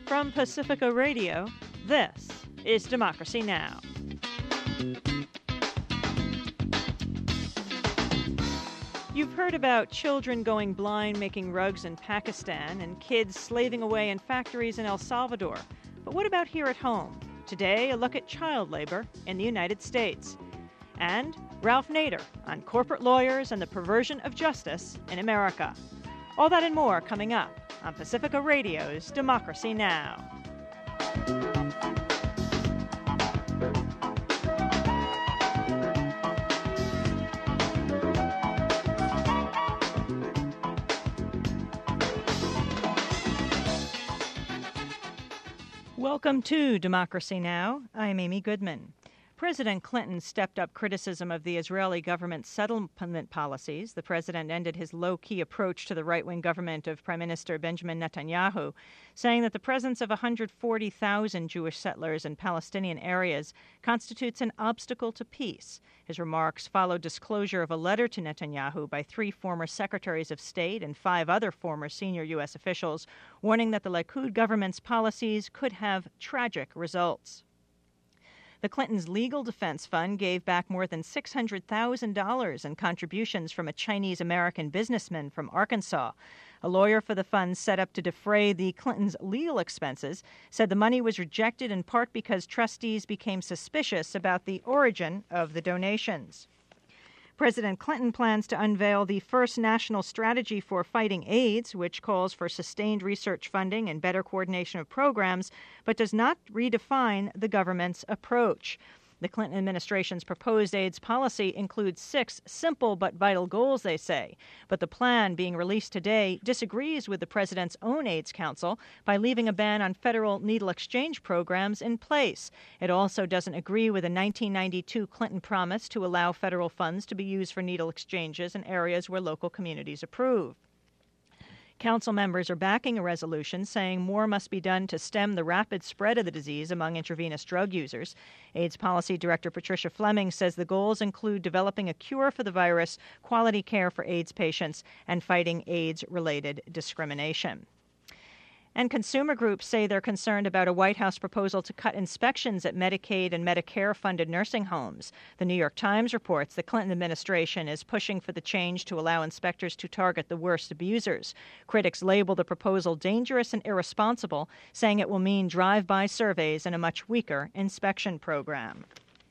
From Pacifica Radio, this is Democracy Now! You've heard about children going blind making rugs in Pakistan and kids slaving away in factories in El Salvador. But what about here at home? Today, a look at child labor in the United States. And Ralph Nader on corporate lawyers and the perversion of justice in America. All that and more coming up on Pacifica Radio's Democracy Now! Welcome to Democracy Now! I'm Amy Goodman. President Clinton stepped up criticism of the Israeli government's settlement policies. The president ended his low-key approach to the right-wing government of Prime Minister Benjamin Netanyahu, saying that the presence of 140,000 Jewish settlers in Palestinian areas constitutes an obstacle to peace. His remarks followed disclosure of a letter to Netanyahu by 3 former secretaries of state and 5 other former senior U.S. officials, warning that the Likud government's policies could have tragic results. The Clintons' legal defense fund gave back more than $600,000 in contributions from a Chinese-American businessman from Arkansas. A lawyer for the fund set up to defray the Clintons' legal expenses said the money was rejected in part because trustees became suspicious about the origin of the donations. President Clinton plans to unveil the first national strategy for fighting AIDS, which calls for sustained research funding and better coordination of programs, but does not redefine the government's approach. The Clinton administration's proposed AIDS policy includes 6 simple but vital goals, they say. But the plan being released today disagrees with the president's own AIDS council by leaving a ban on federal needle exchange programs in place. It also doesn't agree with a 1992 Clinton promise to allow federal funds to be used for needle exchanges in areas where local communities approve. Council members are backing a resolution saying more must be done to stem the rapid spread of the disease among intravenous drug users. AIDS Policy Director Patricia Fleming says the goals include developing a cure for the virus, quality care for AIDS patients, and fighting AIDS-related discrimination. And consumer groups say they're concerned about a White House proposal to cut inspections at Medicaid and Medicare-funded nursing homes. The New York Times reports the Clinton administration is pushing for the change to allow inspectors to target the worst abusers. Critics label the proposal dangerous and irresponsible, saying it will mean drive-by surveys and a much weaker inspection program.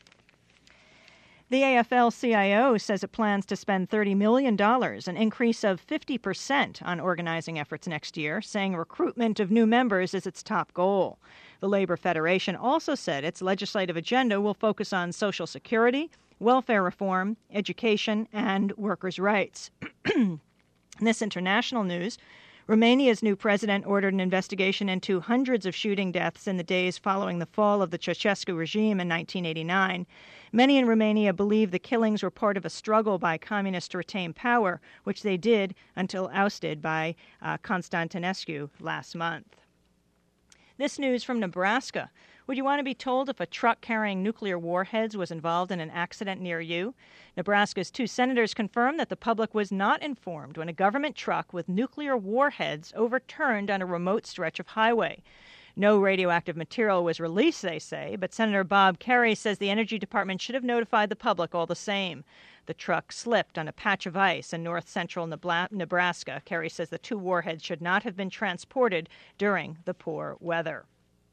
The AFL-CIO says it plans to spend $30 million, an increase of 50% on organizing efforts next year, saying recruitment of new members is its top goal. The Labor Federation also said its legislative agenda will focus on Social Security, welfare reform, education, and workers' rights. In this international news, Romania's new president ordered an investigation into hundreds of shooting deaths in the days following the fall of the Ceausescu regime in 1989. Many in Romania believe the killings were part of a struggle by communists to retain power, which they did until ousted by Constantinescu last month. This news from Nebraska. Would you want to be told if a truck carrying nuclear warheads was involved in an accident near you? Nebraska's 2 senators confirmed that the public was not informed when a government truck with nuclear warheads overturned on a remote stretch of highway. No radioactive material was released, they say, but Senator Bob Kerrey says the Energy Department should have notified the public all the same. The truck slipped on a patch of ice in north-central Nebraska. Kerrey says the 2 warheads should not have been transported during the poor weather.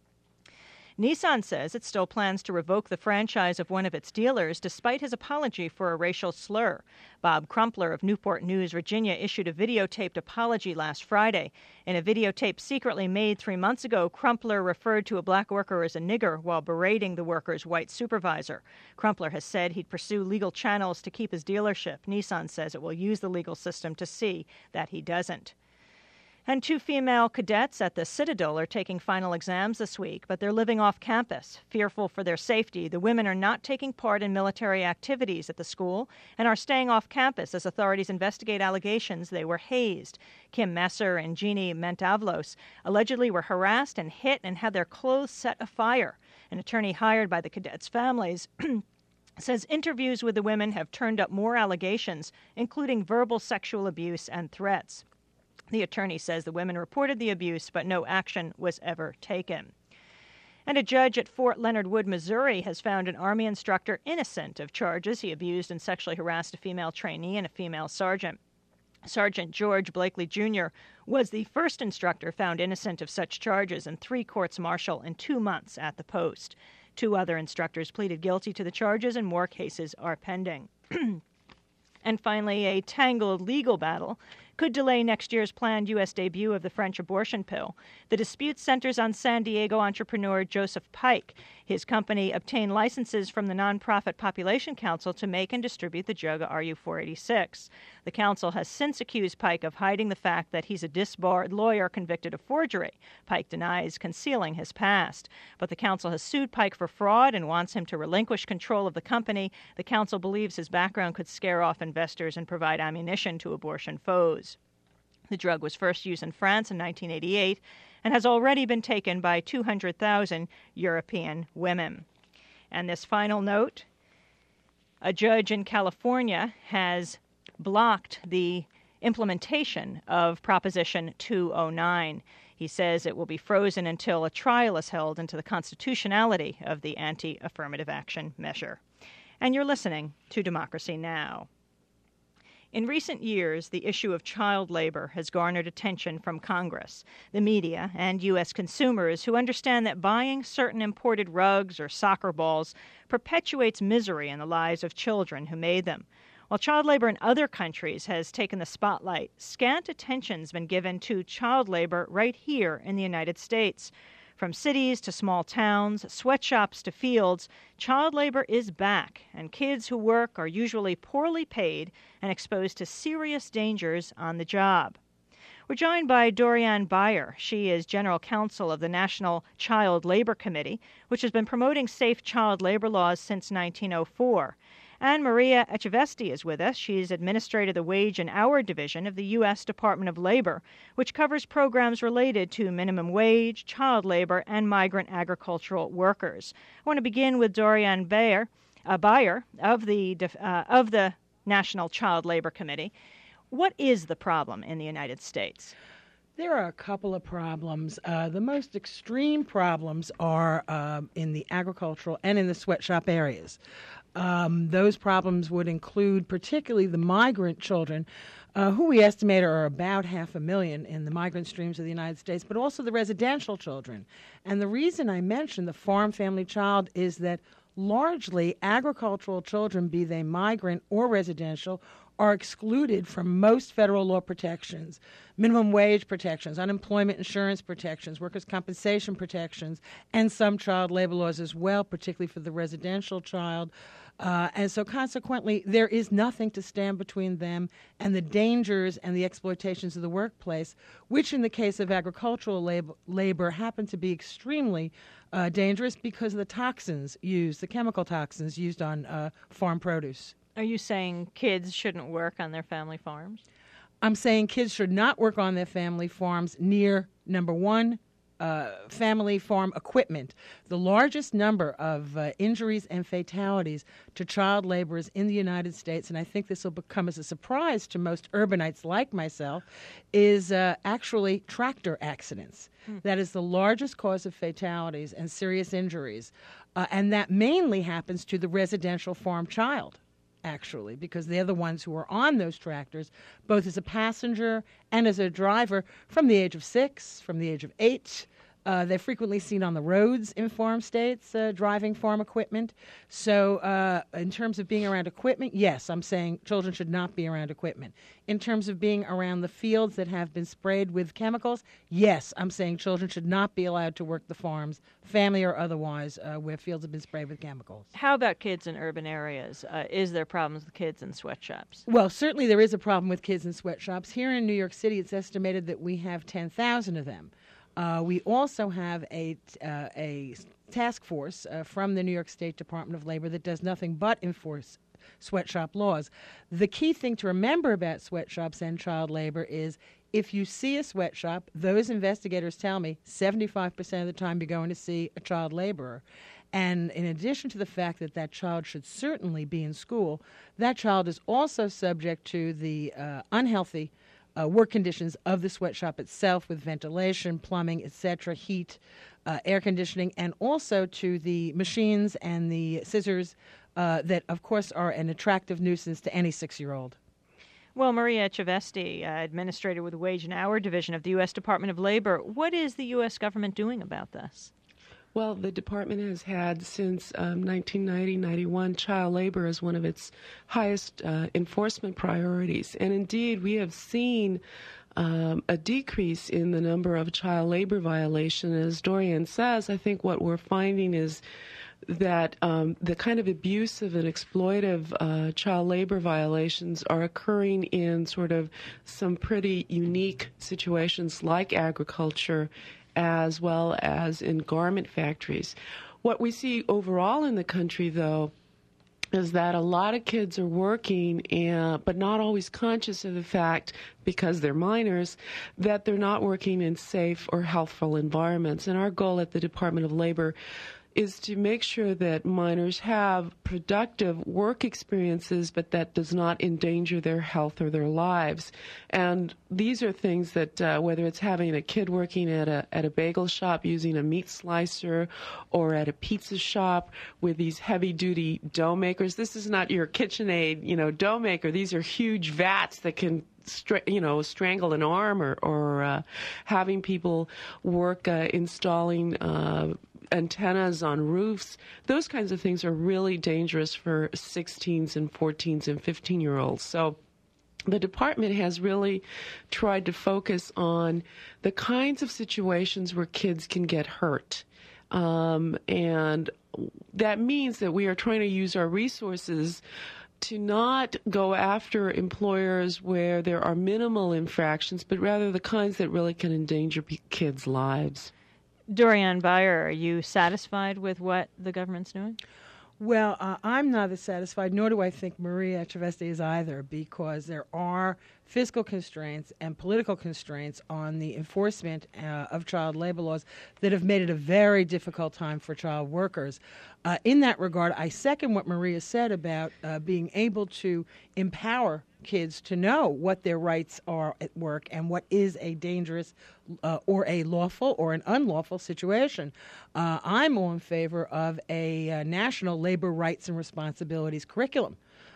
Nissan says it still plans to revoke the franchise of one of its dealers despite his apology for a racial slur. Bob Crumpler of Newport News, Virginia, issued a videotaped apology last Friday. In a videotape secretly made 3 months ago, Crumpler referred to a black worker as a nigger while berating the worker's white supervisor. Crumpler has said he'd pursue legal channels to keep his dealership. Nissan says it will use the legal system to see that he doesn't. And 2 female cadets at the Citadel are taking final exams this week, but they're living off campus. Fearful for their safety, the women are not taking part in military activities at the school and are staying off campus as authorities investigate allegations they were hazed. Kim Messer and Jeannie Mentavlos allegedly were harassed and hit and had their clothes set afire. An attorney hired by the cadets' families says interviews with the women have turned up more allegations, including verbal sexual abuse and threats. The attorney says the women reported the abuse, but no action was ever taken. And a judge at Fort Leonard Wood, Missouri, has found an Army instructor innocent of charges he abused and sexually harassed a female trainee and a female sergeant. Sergeant George Blakely Jr. was the first instructor found innocent of such charges in 3 courts-martial in 2 months at the post. 2 other instructors pleaded guilty to the charges, and more cases are pending. And finally, a tangled legal battle could delay next year's planned U.S. debut of the French abortion pill. The dispute centers on San Diego entrepreneur Joseph Pike. His company obtained licenses from the nonprofit Population Council to make and distribute the drug RU-486. The council has since accused Pike of hiding the fact that he's a disbarred lawyer convicted of forgery. Pike denies concealing his past. But the council has sued Pike for fraud and wants him to relinquish control of the company. The council believes his background could scare off investors and provide ammunition to abortion foes. The drug was first used in France in 1988 and has already been taken by 200,000 European women. And this final note, a judge in California has blocked the implementation of Proposition 209. He says it will be frozen until a trial is held into the constitutionality of the anti-affirmative action measure. And you're listening to Democracy Now! In recent years, the issue of child labor has garnered attention from Congress, the media, and U.S. consumers who understand that buying certain imported rugs or soccer balls perpetuates misery in the lives of children who made them. While child labor in other countries has taken the spotlight, scant attention's been given to child labor right here in the United States. From cities to small towns, sweatshops to fields, child labor is back, and kids who work are usually poorly paid and exposed to serious dangers on the job. We're joined by Dorianne Beyer. She is General Counsel of the National Child Labor Committee, which has been promoting safe child labor laws since 1904. And Maria Echaveste is with us. She's administrator of the Wage and Hour Division of the U.S. Department of Labor, which covers programs related to minimum wage, child labor, and migrant agricultural workers. I want to begin with Dorianne Beyer of the National Child Labor Committee. What is the problem in the United States? There are a couple of problems. The most extreme problems are in the agricultural and in the sweatshop areas. Those problems would include particularly the migrant children, who we estimate are about 500,000 in the migrant streams of the United States, but also the residential children. And the reason I mention the farm family child is that largely agricultural children, be they migrant or residential, are excluded from most federal law protections, minimum wage protections, unemployment insurance protections, workers' compensation protections, and some child labor laws as well, particularly for the residential child. And so consequently, there is nothing to stand between them and the dangers and the exploitations of the workplace, which in the case of agricultural labor happen to be extremely dangerous because of the toxins used, the chemical toxins used on farm produce. Are you saying kids shouldn't work on their family farms? I'm saying kids should not work on their family farms near, number one, family farm equipment. The largest number of injuries and fatalities to child laborers in the United States, and I think this will become as a surprise to most urbanites like myself, is actually tractor accidents. That is the largest cause of fatalities and serious injuries, and that mainly happens to the residential farm child, actually, because they're the ones who are on those tractors, both as a passenger and as a driver from the age of 6, from the age of 8. They're frequently seen on the roads in farm states driving farm equipment. So in terms of being around equipment, yes, I'm saying children should not be around equipment. In terms of being around the fields that have been sprayed with chemicals, yes, I'm saying children should not be allowed to work the farms, family or otherwise, where fields have been sprayed with chemicals. How about kids in urban areas? Is there problems with kids in sweatshops? Well, certainly there is a problem with kids in sweatshops. Here in New York City, it's estimated that we have 10,000 of them. We also have a task force from the New York State Department of Labor that does nothing but enforce sweatshop laws. The key thing to remember about sweatshops and child labor is if you see a sweatshop, those investigators tell me 75% of the time you're going to see a child laborer. And in addition to the fact that that child should certainly be in school, that child is also subject to the unhealthy work conditions of the sweatshop itself with ventilation, plumbing, etc., heat, air conditioning, and also to the machines and the scissors that, of course, are an attractive nuisance to any 6-year-old. Well, Maria Echaveste, administrator with the Wage and Hour Division of the U.S. Department of Labor, what is the U.S. government doing about this? Well, the department has had since 1990-91 child labor as one of its highest enforcement priorities. And indeed, we have seen a decrease in the number of child labor violations. As Dorian says, I think what we're finding is that the kind of abusive and exploitive child labor violations are occurring in sort of some pretty unique situations like agriculture as well as in garment factories. What we see overall in the country, though, is that a lot of kids are working, but not always conscious of the fact, because they're minors, that they're not working in safe or healthful environments. And our goal at the Department of Labor is to make sure that minors have productive work experiences, but that does not endanger their health or their lives. And these are things that, whether it's having a kid working at a bagel shop using a meat slicer, or at a pizza shop with these heavy-duty dough makers. This is not your KitchenAid, dough maker. These are huge vats that can strangle an arm, or having people work installing antennas on roofs. Those kinds of things are really dangerous for 16s and 14s and 15-year-olds. So the department has really tried to focus on the kinds of situations where kids can get hurt. And that means that we are trying to use our resources to not go after employers where there are minimal infractions, but rather the kinds that really can endanger kids' lives. Dorian Bayer, are you satisfied with what the government's doing? Well, I'm not as satisfied, nor do I think Maria Echaveste is either, because there are fiscal constraints and political constraints on the enforcement of child labor laws that have made it a very difficult time for child workers. In that regard, I second what Maria said about being able to empower kids to know what their rights are at work and what is a dangerous or a lawful or an unlawful situation. I'm all in favor of a national labor rights and responsibilities curriculum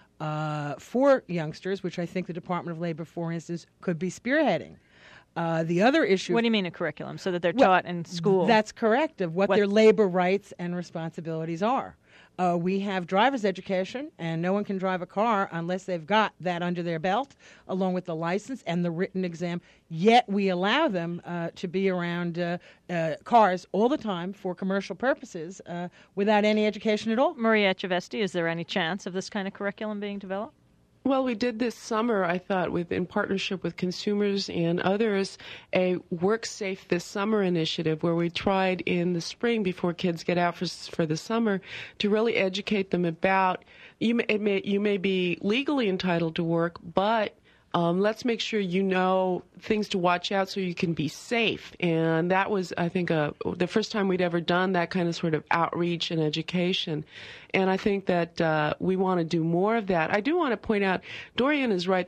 for youngsters, which I think the Department of Labor, for instance, could be spearheading. The other issue... What do you mean a curriculum? So that they're taught in school? That's correct, of what their labor rights and responsibilities are. We have driver's education, and no one can drive a car unless they've got that under their belt, along with the license and the written exam. Yet we allow them to be around cars all the time for commercial purposes without any education at all. Maria Echaveste, is there any chance of this kind of curriculum being developed? Well, we did this summer, I thought, in partnership with consumers and others, a Work Safe This Summer initiative where we tried in the spring, before kids get out for the summer, to really educate them about you may be legally entitled to work, but let's make sure you know things to watch out so you can be safe. And that was, I think, the first time we'd ever done that kind of sort of outreach and education. And I think that we want to do more of that. I do want to point out, Dorian is right.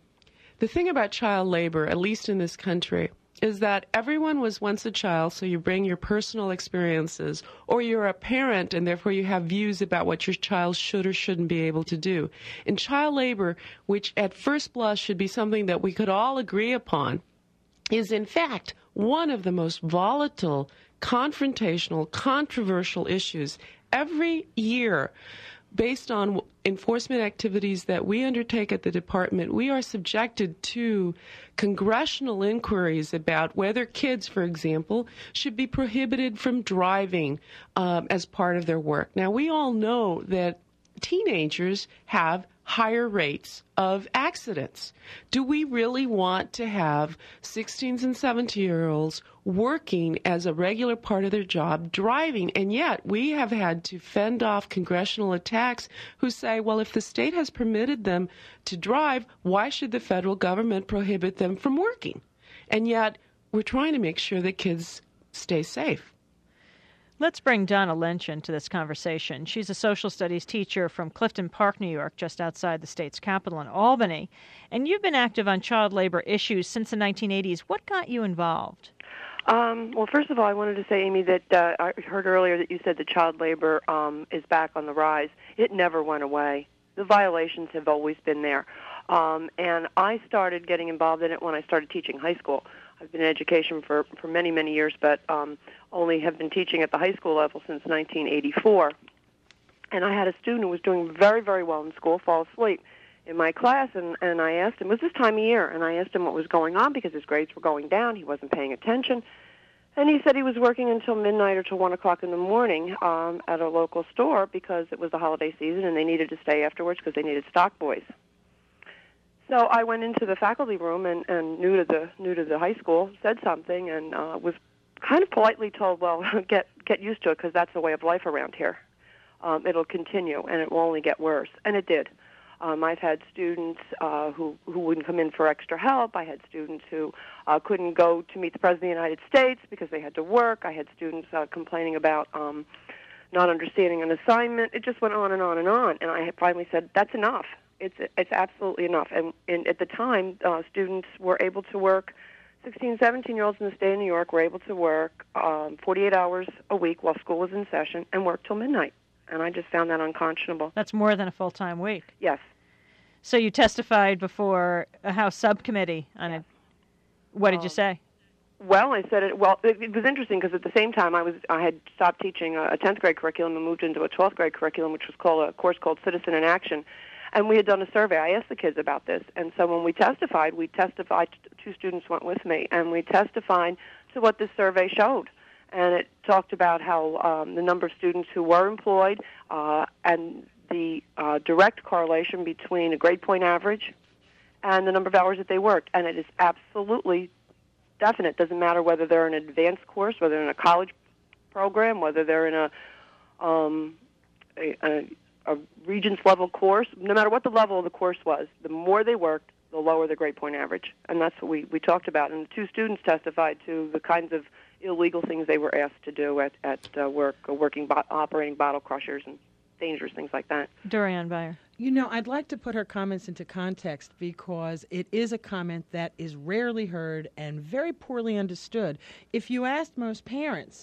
The thing about child labor, at least in this country, is that everyone was once a child, so you bring your personal experiences, or you're a parent and therefore you have views about what your child should or shouldn't be able to do. In child labor, which at first blush should be something that we could all agree upon, is in fact one of the most volatile, confrontational, controversial issues. Every year, based on enforcement activities that we undertake at the department, we are subjected to congressional inquiries about whether kids, for example, should be prohibited from driving as part of their work. Now, we all know that teenagers have higher rates of accidents. Do we really want to have 16s and 17-year-olds working as a regular part of their job driving? And yet we have had to fend off congressional attacks who say, well, if the state has permitted them to drive, why should the federal government prohibit them from working? And yet we're trying to make sure that kids stay safe. Let's bring Donna Lynch into this conversation. She's a social studies teacher from Clifton Park, New York, just outside the state's capital in Albany. And you've been active on child labor issues since the 1980s. What got you involved? Well, first of all, I wanted to say, Amy, that I heard earlier that you said that child labor is back on the rise. It never went away. The violations have always been there. And I started getting involved in it when I started teaching high school. I've been in education for many, many years, but only have been teaching at the high school level since 1984. And I had a student who was doing very, very well in school fall asleep in my class, and I asked him, it was this time of year, and I asked him what was going on because his grades were going down. He wasn't paying attention. And he said he was working until midnight or till 1 o'clock in the morning at a local store because it was the holiday season and they needed to stay afterwards because they needed stock boys. So I went into the faculty room and new to the high school, said something, and was kind of politely told, well, get used to it because that's the way of life around here. It'll continue, and it will only get worse. And it did. I've had students who wouldn't come in for extra help. I had students who couldn't go to meet the President of the United States because they had to work. I had students complaining about not understanding an assignment. It just went on and on and on. And I finally said, that's enough. It's absolutely enough. And at the time, students were able to work, 16, 17-year-olds in the state of New York were able to work 48 hours a week while school was in session and work till midnight. And I just found that unconscionable. That's more than a full-time week. Yes. So you testified before a House subcommittee on it. What did you say? Well, I said it. Well, it was interesting because at the same time I had stopped teaching a 10th grade curriculum and moved into a 12th grade curriculum, which was called a course called Citizen in Action. And we had done a survey. I asked the kids about this. And so when we testified, two students went with me, and we testified to what this survey showed. And it talked about how the number of students who were employed and the direct correlation between a grade point average and the number of hours that they worked. And it is absolutely definite. It doesn't matter whether they're in an advanced course, whether they're in a college program, whether they're in a Regents level course. No matter what the level of the course was, the more they worked, the lower the grade point average. And that's what we talked about. And the two students testified to the kinds of illegal things they were asked to do at work, operating bottle crushers and dangerous things like that. Dorian Beyer. You know, I'd like to put her comments into context because it is a comment that is rarely heard and very poorly understood. If you asked most parents,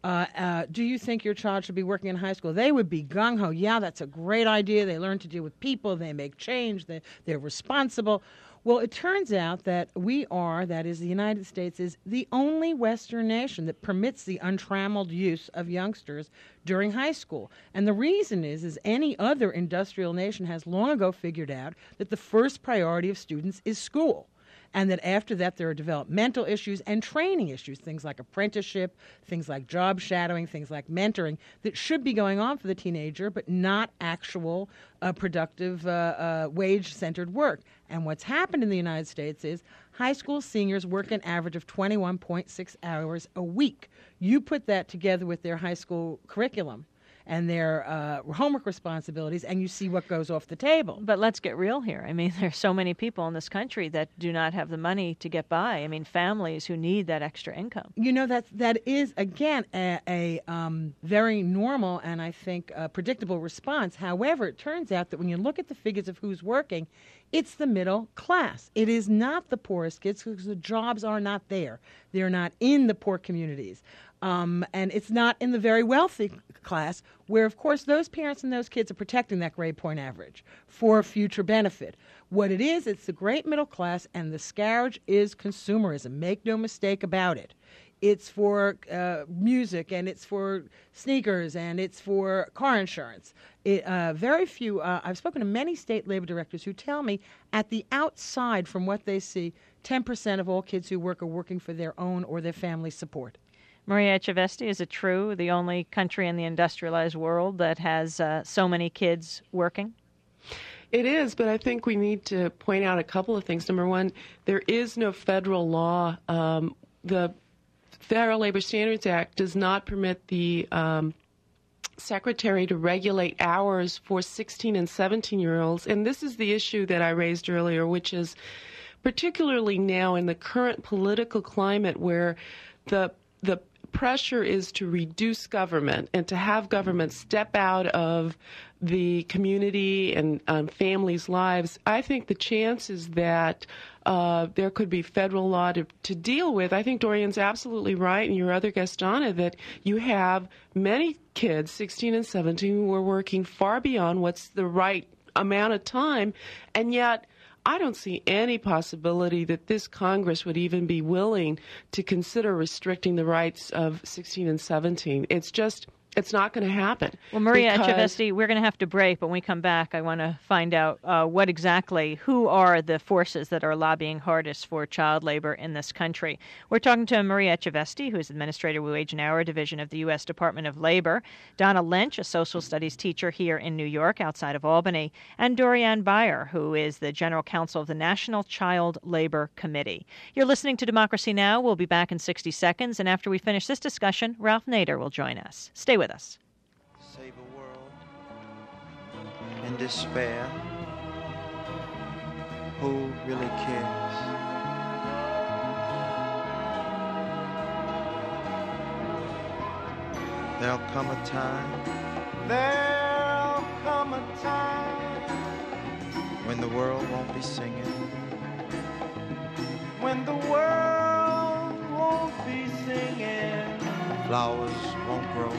do you think your child should be working in high school? They would be gung-ho. Yeah, that's a great idea. They learn to deal with people. They make change. They're responsible. Well, it turns out that that is the United States, is the only Western nation that permits the untrammeled use of youngsters during high school. And the reason is any other industrial nation has long ago figured out that the first priority of students is school. And that after that, there are developmental issues and training issues, things like apprenticeship, things like job shadowing, things like mentoring, that should be going on for the teenager, but not actual productive wage-centered work. And what's happened in the United States is high school seniors work an average of 21.6 hours a week. You put that together with their high school curriculum and their homework responsibilities, and you see what goes off the table. But let's get real here. I mean, there's so many people in this country that do not have the money to get by. I mean, families who need that extra income. You know, that is, again, a very normal and I think predictable response. However, it turns out that when you look at the figures of who's working, it's the middle class. It is not the poorest kids because the jobs are not there. They're not in the poor communities. And it's not in the very wealthy class where, of course, those parents and those kids are protecting that grade point average for future benefit. What it is, it's the great middle class, and the scourge is consumerism. Make no mistake about it. It's for music, and it's for sneakers, and it's for car insurance. Very few, I've spoken to many state labor directors who tell me at the outside from what they see, 10% of all kids who work are working for their own or their family's support. Maria Echaveste, is it true the only country in the industrialized world that has so many kids working? It is, but I think we need to point out a couple of things. Number one, there is no federal law. The Federal Labor Standards Act does not permit the secretary to regulate hours for 16 and 17-year-olds. And this is the issue that I raised earlier, which is particularly now in the current political climate where the pressure is to reduce government and to have government step out of the community and families' lives, I think the chances that there could be federal law to deal with, I think Dorian's absolutely right, and your other guest, Donna, that you have many kids, 16 and 17, who are working far beyond what's the right amount of time, and yet I don't see any possibility that this Congress would even be willing to consider restricting the rights of 16 and 17. It's not going to happen. Well, Maria Echaveste, we're going to have to break, but when we come back, I want to find out who are the forces that are lobbying hardest for child labor in this country. We're talking to Maria Echaveste, who is Administrator of the Wage and Hour Division of the U.S. Department of Labor, Donna Lynch, a social studies teacher here in New York, outside of Albany, and Dorian Beyer, who is the General Counsel of the National Child Labor Committee. You're listening to Democracy Now! We'll be back in 60 seconds, and after we finish this discussion, Ralph Nader will join us. Stay with us. Save a world in despair. Who really cares? There'll come a time when the world won't be singing, when the world won't be singing, flowers won't grow,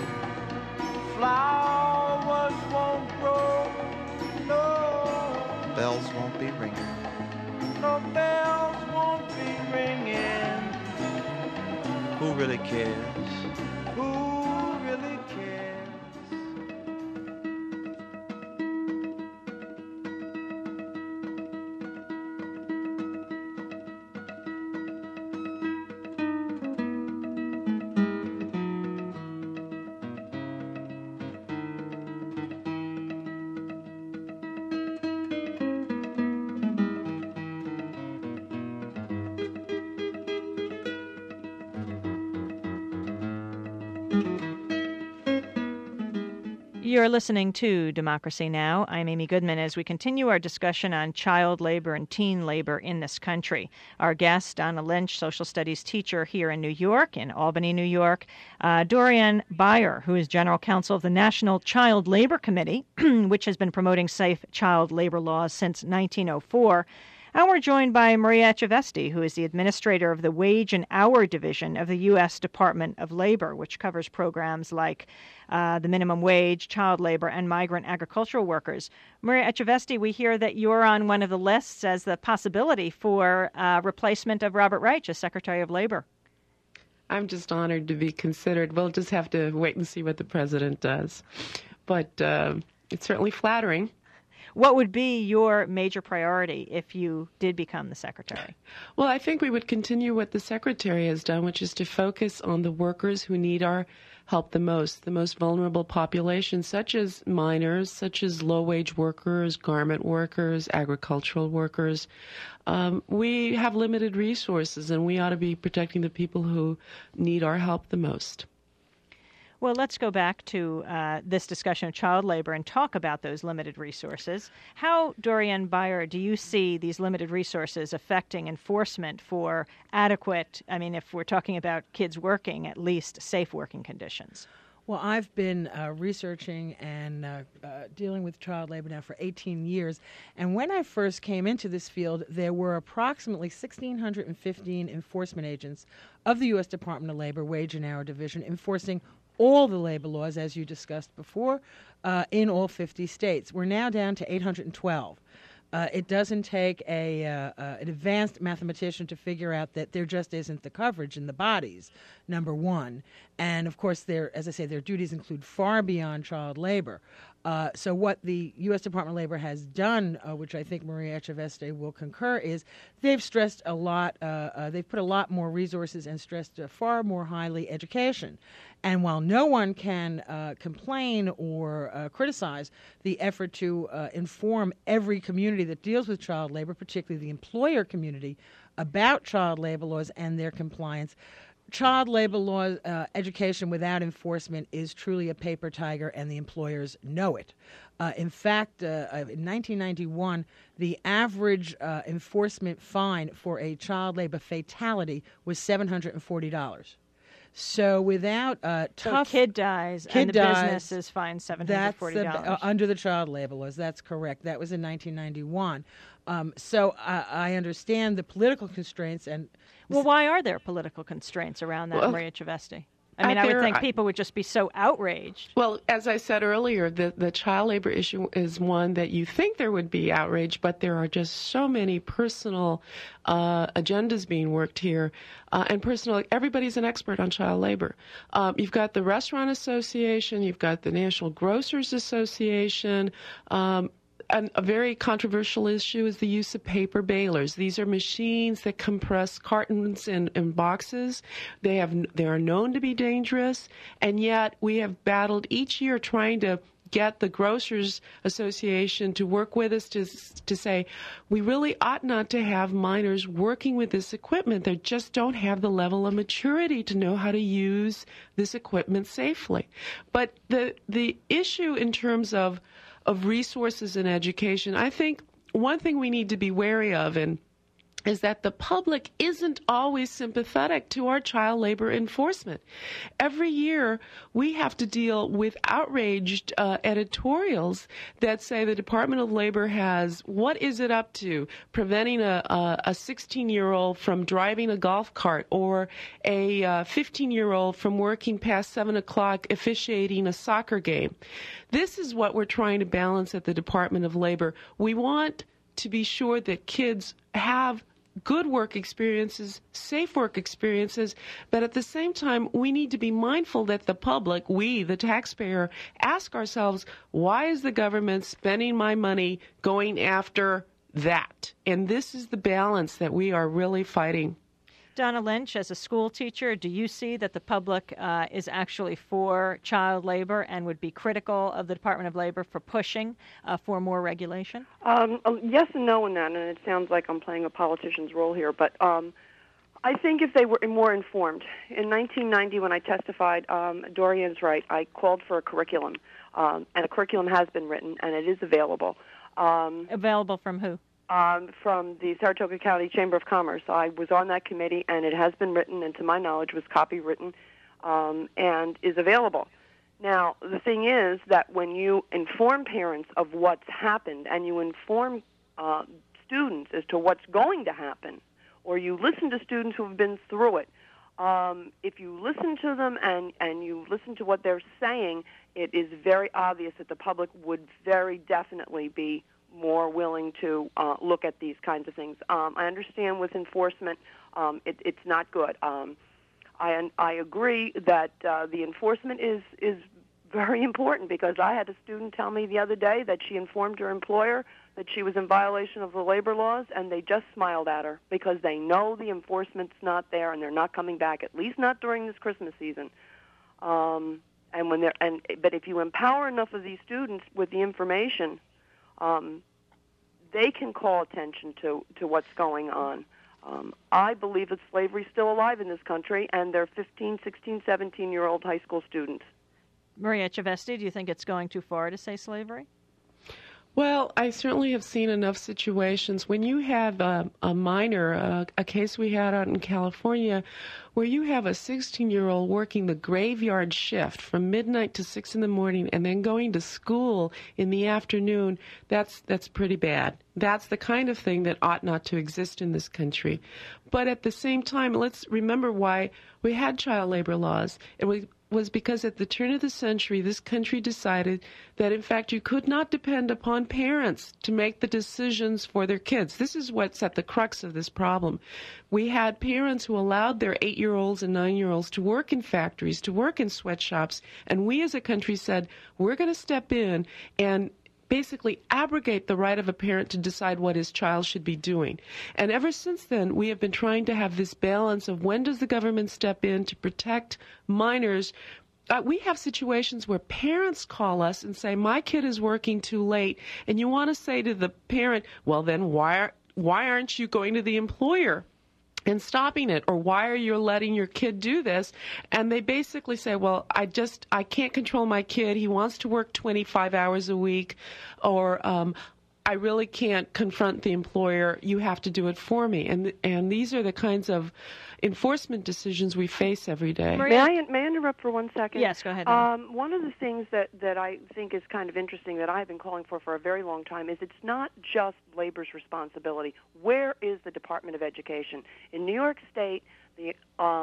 flowers won't grow, no, bells won't be ringing, no bells won't be ringing. Who really cares? Who really cares? You're listening to Democracy Now! I'm Amy Goodman as we continue our discussion on child labor and teen labor in this country. Our guest, Donna Lynch, social studies teacher here in New York, in Albany, New York. Dorian Beyer, who is General Counsel of the National Child Labor Committee, which has been promoting safe child labor laws since 1904. And we're joined by Maria Echaveste, who is the administrator of the Wage and Hour Division of the U.S. Department of Labor, which covers programs like the minimum wage, child labor, and migrant agricultural workers. Maria Echaveste, we hear that you're on one of the lists as the possibility for replacement of Robert Reich as Secretary of Labor. I'm just honored to be considered. We'll just have to wait and see what the president does. But it's certainly flattering. What would be your major priority if you did become the secretary? Well, I think we would continue what the secretary has done, which is to focus on the workers who need our help the most vulnerable populations, such as minors, such as low-wage workers, garment workers, agricultural workers. We have limited resources, and we ought to be protecting the people who need our help the most. Well, let's go back to this discussion of child labor and talk about those limited resources. How, Dorian Beyer, do you see these limited resources affecting enforcement for adequate, if we're talking about kids working, at least safe working conditions? Well, I've been researching and dealing with child labor now for 18 years. And when I first came into this field, there were approximately 1,615 enforcement agents of the U.S. Department of Labor Wage and Hour Division enforcing all the labor laws, as you discussed before, in all 50 states. We're now down to 812. It doesn't take an advanced mathematician to figure out that there just isn't the coverage in the bodies, number one. And, of course, as I say, their duties include far beyond child labor. So what the U.S. Department of Labor has done, which I think Maria Echaveste will concur, is they've stressed a lot, they've put a lot more resources and stressed far more highly education. And while no one can complain or criticize the effort to inform every community that deals with child labor, particularly the employer community, about child labor laws and their compliance, child labor law education without enforcement is truly a paper tiger, and the employers know it. In fact, in 1991, the average enforcement fine for a child labor fatality was $740. So without tough... So kid dies and the business is fined $740. That's under the child labor laws. That's correct. That was in 1991. So I understand the political constraints and... Well, why are there political constraints around that, Maria Chavesti? I mean, I would think people would just be so outraged. Well, as I said earlier, the child labor issue is one that you think there would be outrage, but there are just so many personal agendas being worked here. And personal, everybody's an expert on child labor. You've got the Restaurant Association, you've got the National Grocers Association, and a very controversial issue is the use of paper balers. These are machines that compress cartons and boxes. They are known to be dangerous, and yet we have battled each year trying to get the Grocers Association to work with us to say we really ought not to have minors working with this equipment. They just don't have the level of maturity to know how to use this equipment safely. But the issue in terms of resources and education, I think one thing we need to be wary of is that the public isn't always sympathetic to our child labor enforcement. Every year, we have to deal with outraged editorials that say the Department of Labor has, what is it up to, preventing a 16-year-old from driving a golf cart or a 15-year-old from working past 7 o'clock officiating a soccer game. This is what we're trying to balance at the Department of Labor. We want to be sure that kids have good work experiences, safe work experiences, but at the same time, we need to be mindful that the public, we, the taxpayer, ask ourselves, why is the government spending my money going after that? And this is the balance that we are really fighting. Donna Lynch, as a school teacher, do you see that the public is actually for child labor and would be critical of the Department of Labor for pushing for more regulation? Yes and no in that, and it sounds like I'm playing a politician's role here, but I think if they were more informed. In 1990, when I testified, Dorian's right, I called for a curriculum, and a curriculum has been written, and it is available. Available from who? From the Saratoga County Chamber of Commerce. I was on that committee, and it has been written, and to my knowledge was copywritten, and is available. Now, the thing is that when you inform parents of what's happened and you inform students as to what's going to happen, or you listen to students who have been through it, if you listen to them and you listen to what they're saying, it is very obvious that the public would very definitely be more willing to look at these kinds of things. I understand with enforcement, it's not good. I agree that the enforcement is very important, because I had a student tell me the other day that she informed her employer that she was in violation of the labor laws, and they just smiled at her because they know the enforcement's not there and they're not coming back, at least not during this Christmas season. But if you empower enough of these students with the information, they can call attention to what's going on. I believe that slavery is still alive in this country, and they're 15, 16, 17-year-old high school students. Maria Chavesti, do you think it's going too far to say slavery? Well, I certainly have seen enough situations. When you have a minor, a case we had out in California, where you have a 16-year-old working the graveyard shift from midnight to 6 in the morning and then going to school in the afternoon, that's pretty bad. That's the kind of thing that ought not to exist in this country. But at the same time, let's remember why we had child labor laws. It was because at the turn of the century, this country decided that, in fact, you could not depend upon parents to make the decisions for their kids. This is what's at the crux of this problem. We had parents who allowed their 8-year-olds and 9-year-olds to work in factories, to work in sweatshops, and we as a country said, we're going to step in and basically abrogate the right of a parent to decide what his child should be doing. And ever since then, we have been trying to have this balance of when does the government step in to protect minors. We have situations where parents call us and say, my kid is working too late, and you want to say to the parent, well, then why aren't you going to the employer and stopping it, or why are you letting your kid do this? And they basically say, well, I can't control my kid. He wants to work 25 hours a week, or I really can't confront the employer. You have to do it for me. And these are the kinds of enforcement decisions we face every day. May I interrupt for 1 second? Yes, go ahead. One of the things that I think is kind of interesting that I've been calling for a very long time is it's not just labor's responsibility. Where is the Department of Education? In New York State, the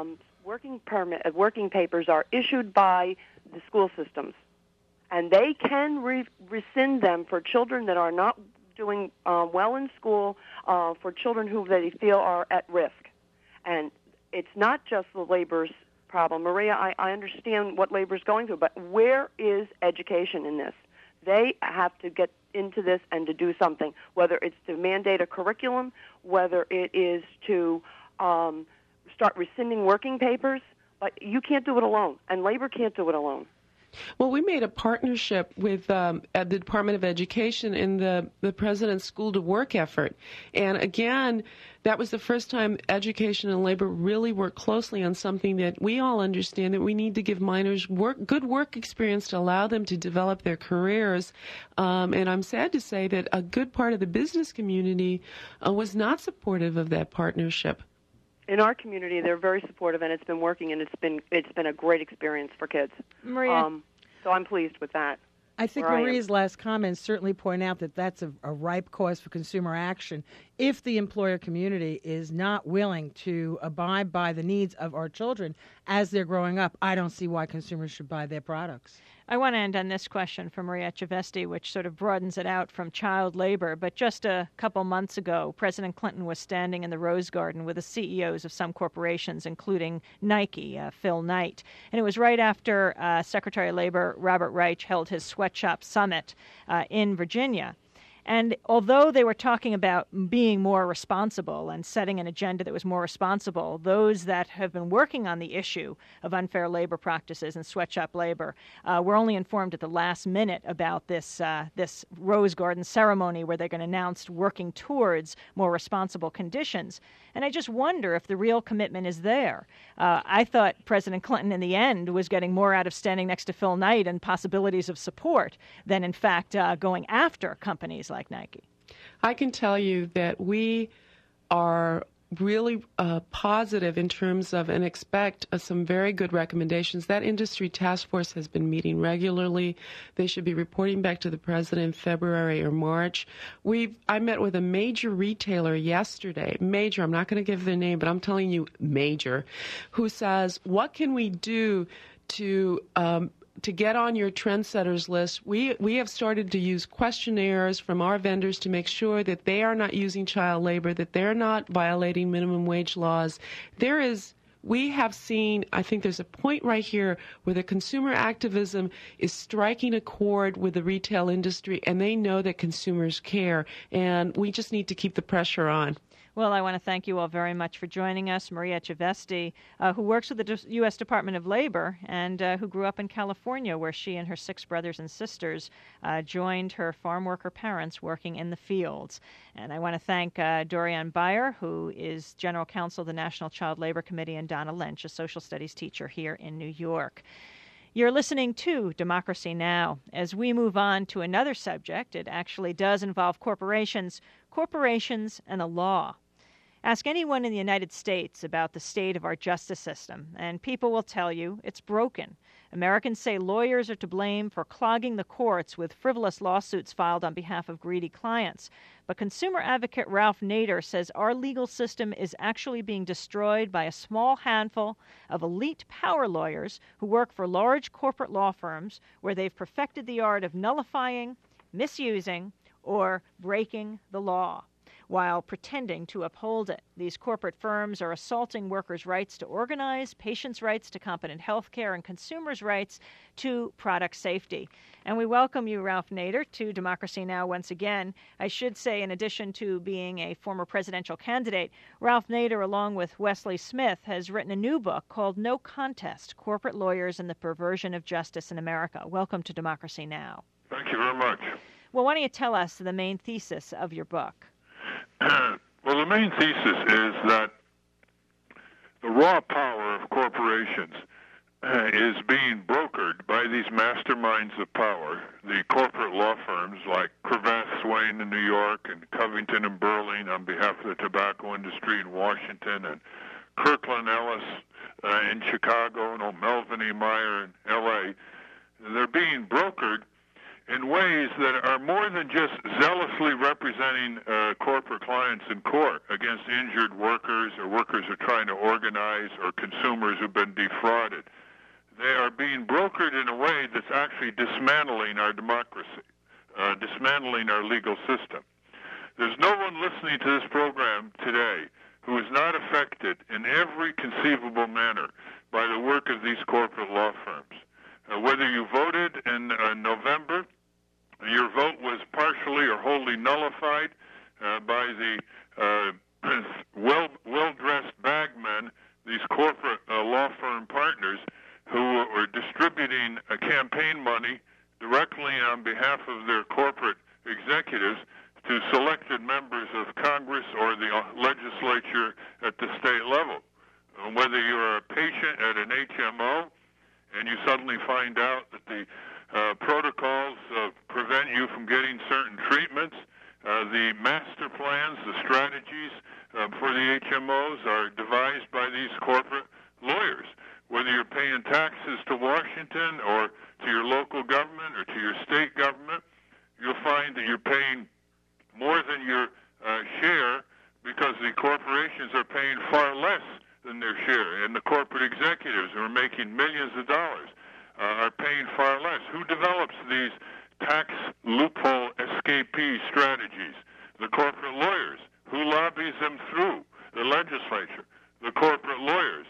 working papers are issued by the school systems, and they can rescind them for children that are not doing well in school, for children who they feel are at risk. And it's not just the labor's problem. Maria, I understand what labor's going through, but where is education in this? They have to get into this and to do something, whether it's to mandate a curriculum, whether it is to start rescinding working papers. But you can't do it alone, and labor can't do it alone. Well, we made a partnership with at the Department of Education in the President's School to Work effort. And again, that was the first time education and labor really worked closely on something that we all understand, that we need to give minors good work experience to allow them to develop their careers. And I'm sad to say that a good part of the business community was not supportive of that partnership. In our community, they're very supportive, and it's been working, and it's been a great experience for kids. Maria, so I'm pleased with that. I think Maria's last comments certainly point out that that's a ripe cause for consumer action. If the employer community is not willing to abide by the needs of our children as they're growing up, I don't see why consumers should buy their products. I want to end on this question from Maria Echaveste, which sort of broadens it out from child labor. But just a couple months ago, President Clinton was standing in the Rose Garden with the CEOs of some corporations, including Nike, Phil Knight. And it was right after Secretary of Labor Robert Reich held his sweatshop summit in Virginia. And although they were talking about being more responsible and setting an agenda that was more responsible, those that have been working on the issue of unfair labor practices and sweatshop labor were only informed at the last minute about this Rose Garden ceremony where they're going to announce working towards more responsible conditions. And I just wonder if the real commitment is there. I thought President Clinton, in the end, was getting more out of standing next to Phil Knight and possibilities of support than, in fact, going after companies like Nike. I can tell you that we are really positive in terms of and expect some very good recommendations. That industry task force has been meeting regularly. They should be reporting back to the president in February or March. I met with a major retailer yesterday, I'm not going to give their name, but I'm telling you major, who says, what can we do to get on your trendsetters list? We have started to use questionnaires from our vendors to make sure that they are not using child labor, that they're not violating minimum wage laws. We have seen, I think there's a point right here where the consumer activism is striking a chord with the retail industry, and they know that consumers care, and we just need to keep the pressure on. Well, I want to thank you all very much for joining us. Maria Echaveste, who works with the U.S. Department of Labor and who grew up in California, where she and her 6 brothers and sisters joined her farm worker parents working in the fields. And I want to thank Dorianne Beyer, who is General Counsel of the National Child Labor Committee, and Donna Lynch, a social studies teacher here in New York. You're listening to Democracy Now! As we move on to another subject, it actually does involve corporations and the law. Ask anyone in the United States about the state of our justice system, and people will tell you it's broken. Americans say lawyers are to blame for clogging the courts with frivolous lawsuits filed on behalf of greedy clients. But consumer advocate Ralph Nader says our legal system is actually being destroyed by a small handful of elite power lawyers who work for large corporate law firms where they've perfected the art of nullifying, misusing, or breaking the law while pretending to uphold it. These corporate firms are assaulting workers' rights to organize, patients' rights to competent health care, and consumers' rights to product safety. And we welcome you, Ralph Nader, to Democracy Now! Once again. I should say, in addition to being a former presidential candidate, Ralph Nader, along with Wesley Smith, has written a new book called No Contest: Corporate Lawyers and the Perversion of Justice in America. Welcome to Democracy Now! Thank you very much. Well, why don't you tell us the main thesis of your book? Well, the main thesis is that the raw power of corporations is being brokered by these masterminds of power, the corporate law firms like Cravath Swaine in New York and Covington and Burling on behalf of the tobacco industry in Washington, and Kirkland Ellis in Chicago, and Melvin E. Meyer in L.A., they're being brokered in ways that are more than just zealously representing corporate clients in court against injured workers or workers who are trying to organize or consumers who've been defrauded. They are being brokered in a way that's actually dismantling our democracy, dismantling our legal system. There's no one listening to this program today who is not affected in every conceivable manner by the work of these corporate law firms. Whether you voted in November, your vote was partially or wholly nullified by the well-dressed bagmen, these corporate law firm partners who are distributing campaign money directly on behalf of their corporate executives to selected members of Congress or the legislature at the state level. Whether you're a patient at an HMO and you suddenly find out that the protocols prevent you from getting certain treatments, the master plans, the strategies for the HMOs are devised by these corporate lawyers. Whether you're paying taxes to Washington or to your local government or to your state government, you'll find that you're paying more than your share because the corporations are paying far less than their share, and the corporate executives who are making millions of dollars are paying far less. Who develops these tax loophole escapee strategies? The corporate lawyers. Who lobbies them through? The legislature. The corporate lawyers.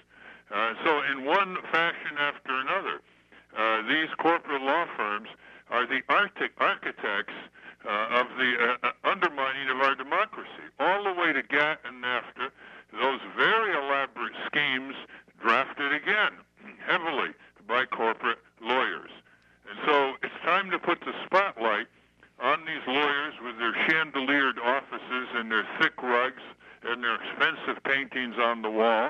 So in one fashion after another, these corporate law firms are the architects of the undermining of our democracy, all the way to GATT and NAFTA, those very elaborate schemes drafted again heavily by corporate lawyers. And so it's time to put the spotlight on these lawyers with their chandeliered offices and their thick rugs and their expensive paintings on the wall,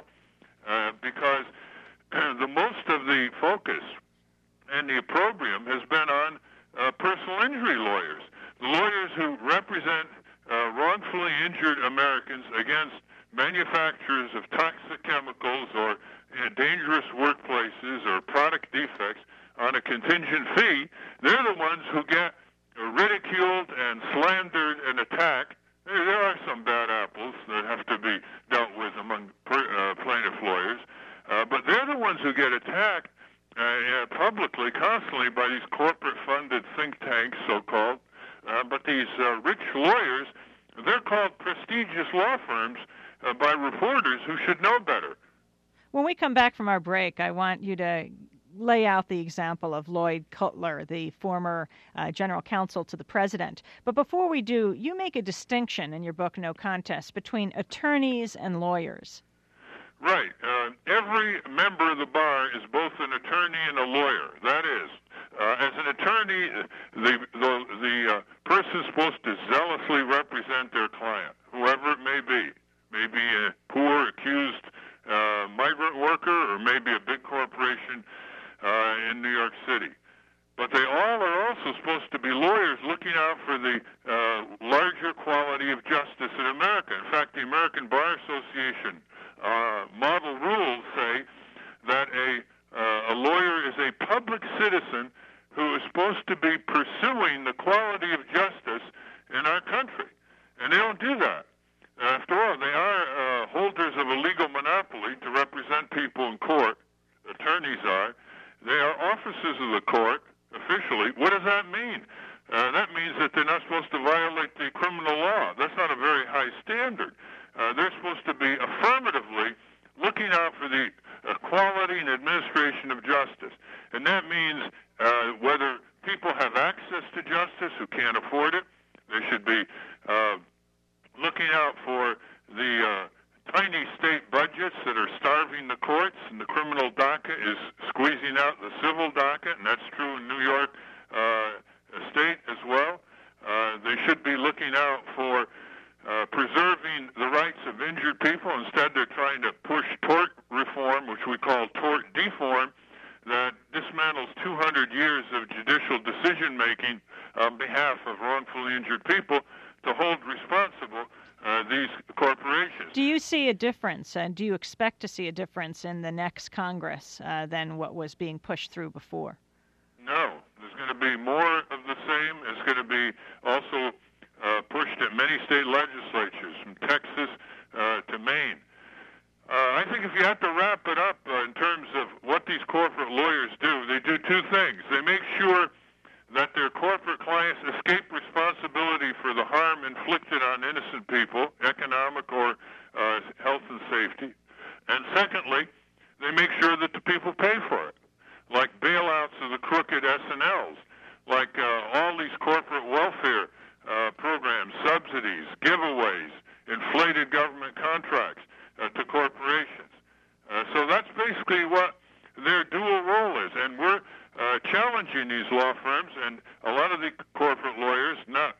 because the most of the focus and the opprobrium has been on personal injury lawyers, the lawyers who represent wrongfully injured Americans against manufacturers of toxic chemicals or dangerous workplaces or product defects on a contingent fee. They're the ones who get ridiculed and slandered and attacked. There are some bad apples that have to be dealt with among plaintiff lawyers, but they're the ones who get attacked publicly, constantly by these corporate-funded think tanks, so-called. But these rich lawyers, they're called prestigious law firms by reporters who should know better. When we come back from our break, I want you to lay out the example of Lloyd Cutler, the former general counsel to the president. But before we do, you make a distinction in your book, No Contest, between attorneys and lawyers. Right. Every member of the bar is both an attorney and a lawyer. That is, as an attorney, the person is supposed to zealously represent their client, whoever it may be. Maybe a poor, accused migrant worker, or maybe a big corporation in New York City. But they all are also supposed to be lawyers looking out for the larger quality of justice in America. In fact, the American Bar Association model rules say that a lawyer is a public citizen who is supposed to be pursuing the quality of justice in our country. And they don't do that. After all, they are holders of a legal monopoly to represent people in court. Attorneys are. They are officers of the court, officially. What does that mean? That means that they're not supposed to violate the criminal law. That's not a very high standard. They're supposed to be affirmatively looking out for the quality and administration of justice. And that means whether people have access to justice who can't afford it, they should be looking out for the tiny state budgets that are starving the courts, and the criminal docket is squeezing out the civil docket, and that's true in New York State as well. They should be looking out for preserving the rights of injured people. Instead, they're trying to push tort reform, which we call tort deform, that dismantles dismantles 200 years of judicial decision-making on behalf of wrongfully injured people to hold responsible these corporations. Do you see a difference, and do you expect to see a difference in the next Congress than what was being pushed through before? No. There's going to be more of the same. It's going to be also pushed at many state legislatures, from Texas to Maine. I think if you have to wrap it up in terms of what these corporate lawyers do, they do two things. They make sure that their corporate clients escape responsibility for the harm inflicted on innocent people, economic or health and safety. And secondly, they make sure that the people pay for it, like bailouts of the crooked S&Ls, like all these corporate welfare programs, subsidies, giveaways, inflated government contracts to corporations. So that's basically what their dual role is. And we're challenging these law firms and a lot of the corporate lawyers, not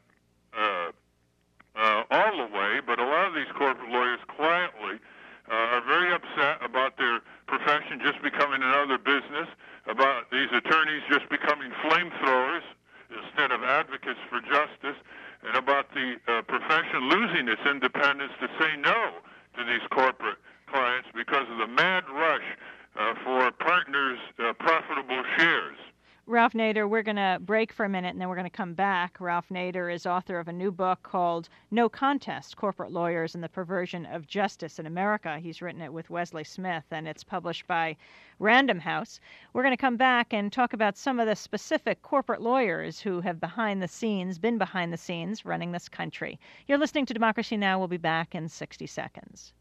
all the way, but a lot of these corporate lawyers quietly are very upset about their profession just becoming another business, about these attorneys just becoming flamethrowers instead of advocates for justice, and about the profession losing its independence to say no to these corporate clients because of the mad rush for partners' profitable shares. Ralph Nader, we're going to break for a minute and then we're going to come back. Ralph Nader is author of a new book called No Contest, Corporate Lawyers and the Perversion of Justice in America. He's written it with Wesley Smith, and it's published by Random House. We're going to come back and talk about some of the specific corporate lawyers who have been behind the scenes running this country. You're listening to Democracy Now! We'll be back in 60 seconds.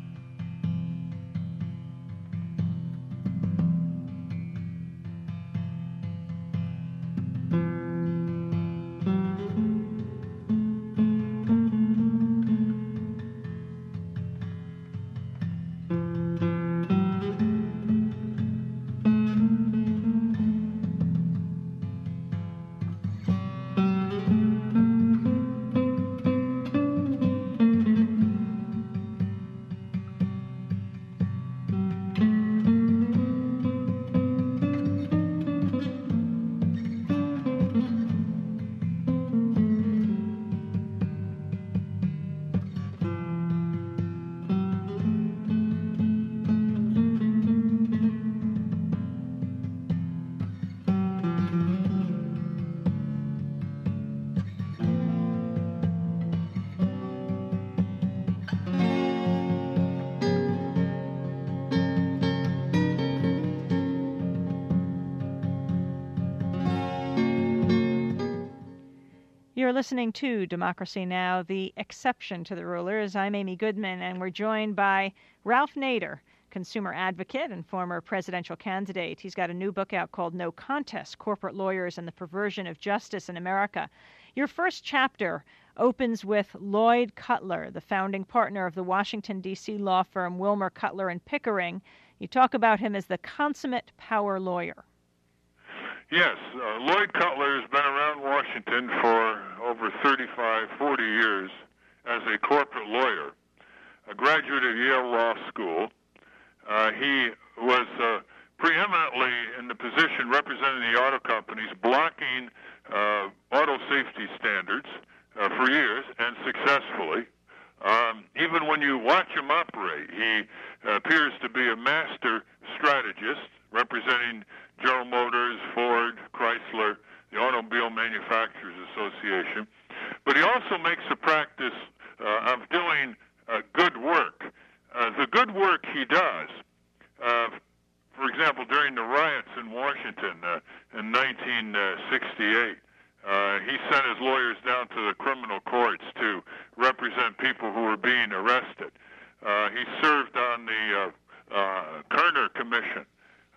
You're listening to Democracy Now!, the exception to the rulers. I'm Amy Goodman, and we're joined by Ralph Nader, consumer advocate and former presidential candidate. He's got a new book out called No Contest, Corporate Lawyers and the Perversion of Justice in America. Your first chapter opens with Lloyd Cutler, the founding partner of the Washington, D.C. law firm Wilmer Cutler and Pickering. You talk about him as the consummate power lawyer. Yes, Lloyd Cutler has been around Washington for over 35, 40 years as a corporate lawyer, a graduate of Yale Law School. He was preeminently in the position representing the auto companies, blocking auto safety standards for years, and successfully. Even when you watch him operate, he appears to be a master strategist, representing General Motors, Ford, Chrysler, the Automobile Manufacturers Association. But he also makes a practice of doing good work. The good work he does, for example, during the riots in Washington in 1968, he sent his lawyers down to the criminal courts to represent people who were being arrested. He served on the Kerner Commission.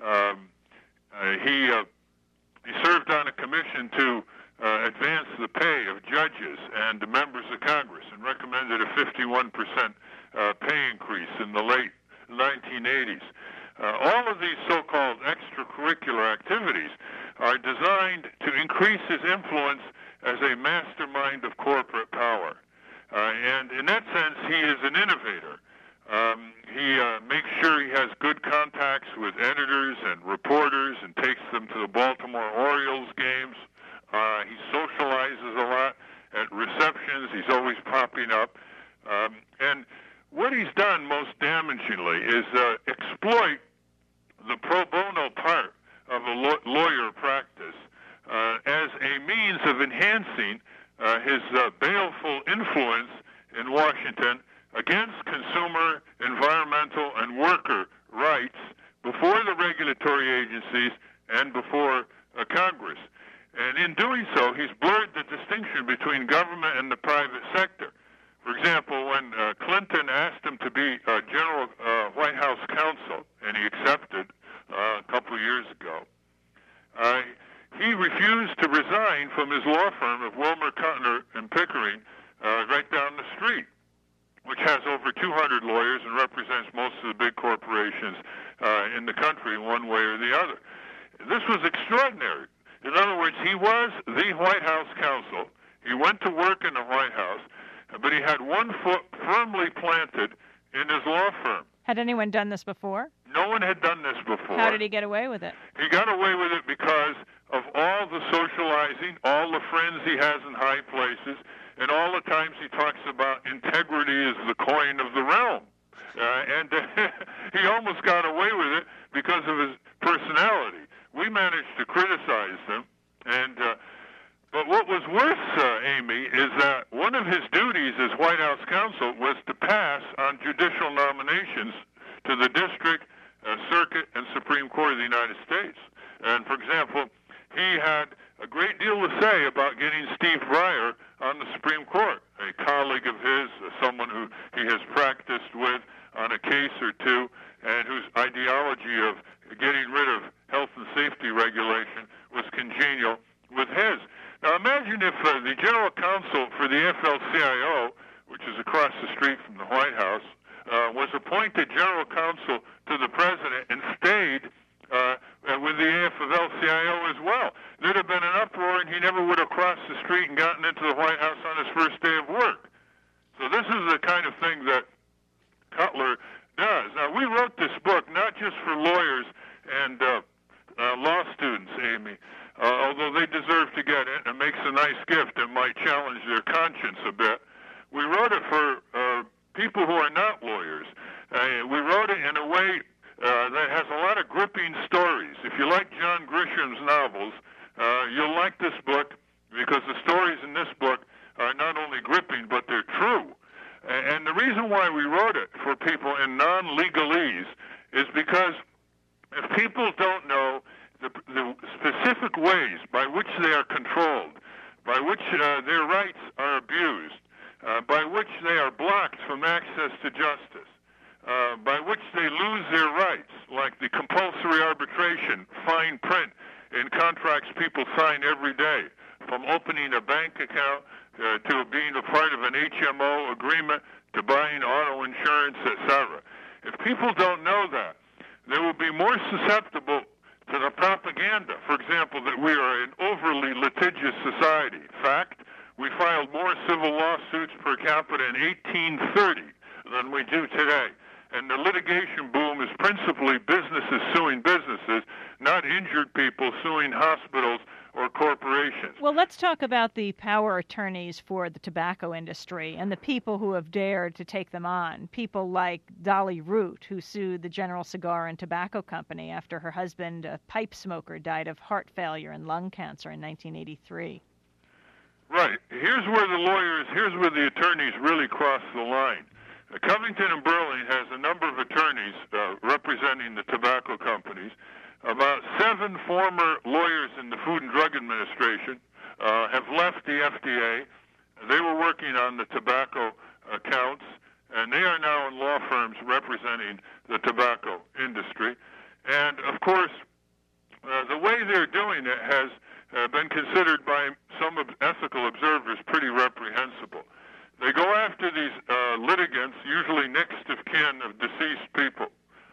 He served on a commission to advance the pay of judges and members of Congress and recommended a 51% pay increase in the late 1980s. All of these so-called extracurricular activities are designed to increase his influence as a mastermind of corporate power. And in that sense, he is an innovator. He makes sure he has good contacts with editors and reporters and takes them to the Baltimore Orioles games. He socializes a lot at receptions. He's always popping up. And what he's done most damagingly is exploit the pro bono part of a lawyer practice as a means of enhancing his baleful influence in Washington against consumer, environmental, and worker rights before the regulatory agencies and before Congress. And in doing so, he's blurred the distinction between government and the private sector. For example, when Clinton asked him to be general White House counsel, and he accepted a couple of years ago, he refused to resign from his law firm of Wilmer, Cutler, and Pickering right down the street, which has over 200 lawyers and represents most of the big corporations in the country one way or the other. This was extraordinary. In other words, he was the White House counsel. He went to work in the White House, but he had one foot firmly planted in his law firm. Had anyone done this before? No one had done this before. How did he get away with it? He got away with it because of all the socializing, all the friends he has in high places, and all the times he talks about integrity is the coin of the realm. And he almost got away with it because of his personality. We managed to criticize him, but what was worse, Amy, is that one of his duties as White House counsel was to pass on judicial nominations to the district, circuit, and Supreme Court of the United States. And, for example, he had a great deal to say about getting Steve Breyer on the Supreme Court, a colleague of his, someone who he has practiced with on a case or two, and whose ideology of getting rid of health and safety regulation was congenial with his. Now imagine if the general counsel for the AFL-CIO, which is across the street from the White House, was appointed general counsel to the president and stayed with the AFL-CIO as well. There'd have been an uproar, and he never would have crossed the street and gotten into the White House on his first day of work. So this is the kind of thing that Cutler does. Now, we wrote this book not just for lawyers and law students, Amy, although they deserve to get it, and it makes a nice gift that might challenge their conscience a bit. We wrote it for people who are not lawyers. We wrote it in a way that has a lot of gripping stories. If you like John Grisham's novels, you'll like this book because the stories in this book are not only gripping, but they're true. And the reason why we wrote it for people in non-legalese is because if people don't know the specific ways by which they are controlled, by which their rights are abused, by which they are blocked from access to justice, by which they lose their rights, like the compulsory arbitration, fine print in contracts people sign every day, from opening a bank account to being a part of an HMO agreement to buying auto insurance, etc. If people don't know that, they will be more susceptible to the propaganda, for example, that we are an overly litigious society. In fact, we filed more civil lawsuits per capita in 1830 than we do today. And the litigation boom is principally businesses suing businesses, not injured people suing hospitals or corporations. Well, let's talk about the power attorneys for the tobacco industry and the people who have dared to take them on. People like Dolly Root, who sued the General Cigar and Tobacco Company after her husband, a pipe smoker, died of heart failure and lung cancer in 1983. Right. Here's where the attorneys really cross the line. Covington and Burling has a number of attorneys representing the tobacco companies. About 7 former lawyers in the Food and Drug Administration have left the FDA. They were working on the tobacco accounts, and they are now in law firms representing the tobacco industry. And, of course, the way they're doing it has been considered by some ethical observers pretty reprehensible. They go after these litigants, usually next of kin of deceased people,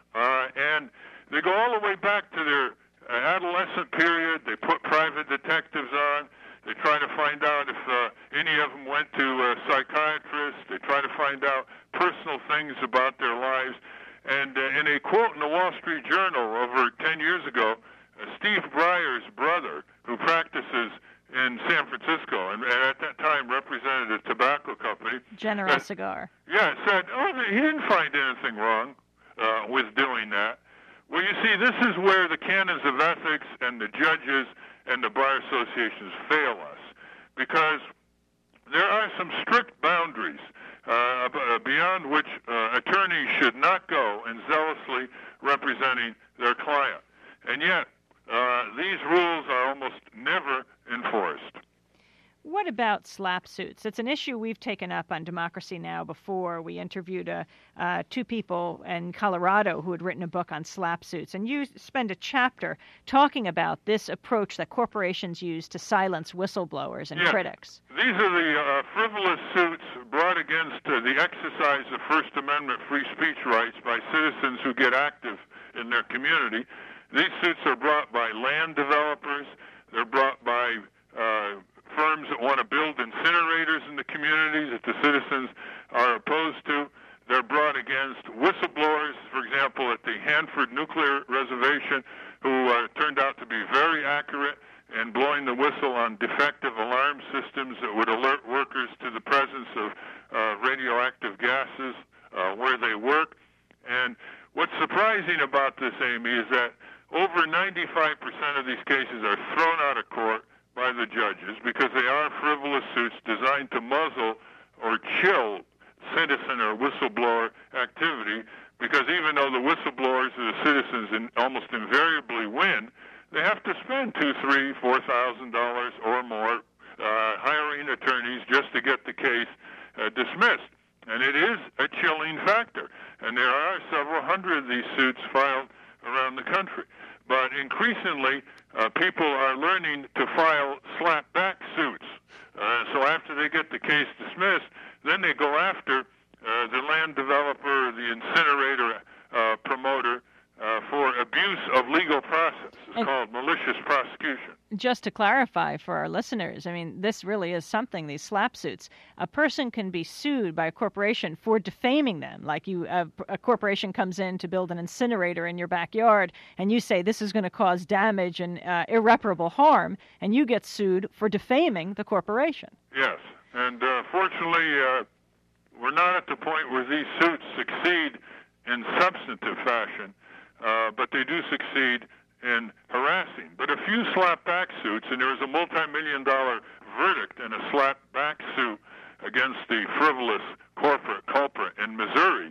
and they go all the way back to their adolescent period. They put private detectives on. They try to find out if any of them went to a psychiatrist. They try to find out personal things about their lives. And in a quote in the Wall Street Journal over 10 years ago, Steve Breyer's brother, who practices in San Francisco and at that time represented a tobacco company, General Cigar. Yeah, said, he didn't find anything wrong with doing that. Well, you see, this is where the canons of ethics and the judges and the bar associations fail us, because there are some strict boundaries beyond which attorneys should not go in zealously representing their client. And yet, these rules are almost never enforced. What about SLAPP suits? It's an issue we've taken up on Democracy Now! Before. We interviewed two people in Colorado who had written a book on SLAPP suits, and you spend a chapter talking about this approach that corporations use to silence whistleblowers and critics. These are the frivolous suits brought against the exercise of First Amendment free speech rights by citizens who get active in their community. These suits are brought by land developers. They're brought by firms that want to build incinerators in the communities that the citizens are opposed to. They're brought against whistleblowers, for example, at the Hanford Nuclear Reservation, who turned out to be very accurate in blowing the whistle on defective alarm systems that would alert workers to the presence of radioactive gases where they work. And what's surprising about this, Amy, is that over 95% of these cases are thrown out of court by the judges because they are frivolous suits designed to muzzle or chill citizen or whistleblower activity, because even though the whistleblowers or the citizens almost invariably win, they have to spend $2,000, $3,000, $4,000 or more hiring attorneys just to get the case dismissed. And it is a chilling factor. And there are several hundred of these suits filed around the country. But increasingly, people are learning to file slap-back suits. So after they get the case dismissed, then they go after the land developer, the incinerator promoter, for abuse of legal process. It's called malicious prosecution. Just to clarify for our listeners, I mean, this really is something, these SLAPP suits. A person can be sued by a corporation for defaming them. Like a corporation comes in to build an incinerator in your backyard, and you say this is going to cause damage and irreparable harm, and you get sued for defaming the corporation. Yes, and fortunately, we're not at the point where these suits succeed in substantive fashion, but they do succeed in harassing. But a few slap-back suits, and there was a multi-million-dollar verdict in a slap-back suit against the frivolous corporate culprit in Missouri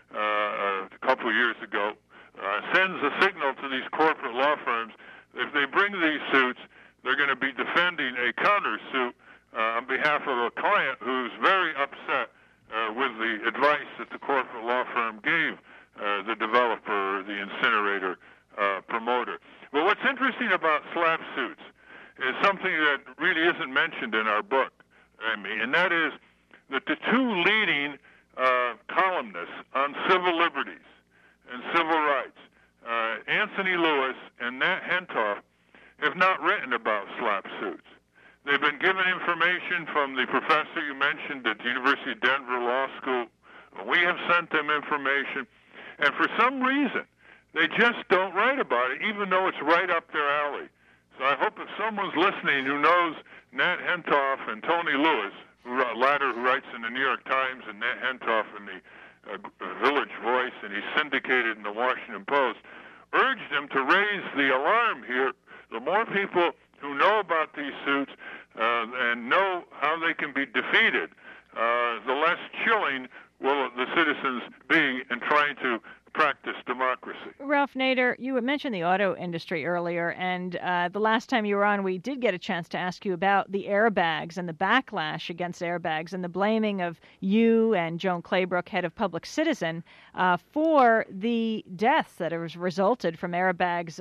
a couple of years ago, sends a signal to these corporate law firms. If they bring these suits, they're going to be defending a counter-suit on behalf of a client who's very upset with the advice that the corporate law firm gave the developer or the incinerator promoter. Well, what's interesting about SLAPP suits is something that really isn't mentioned in our book, Amy, and that is that the two leading columnists on civil liberties and civil rights, Anthony Lewis and Nat Hentoff, have not written about SLAPP suits. They've been given information from the professor you mentioned at the University of Denver Law School. We have sent them information, and for some reason, they just don't write about it, even though it's right up their alley. So I hope if someone's listening who knows Nat Hentoff and Tony Lewis, latter who writes in the New York Times and Nat Hentoff in the Village Voice, and he's syndicated in the Washington Post, urge them to raise the alarm here. The more people who know about these suits and know how they can be defeated, the less chilling will the citizens be in trying to practice democracy. Ralph Nader, you had mentioned the auto industry earlier, and the last time you were on, we did get a chance to ask you about the airbags and the backlash against airbags and the blaming of you and Joan Claybrook, head of Public Citizen, for the deaths that have resulted from airbags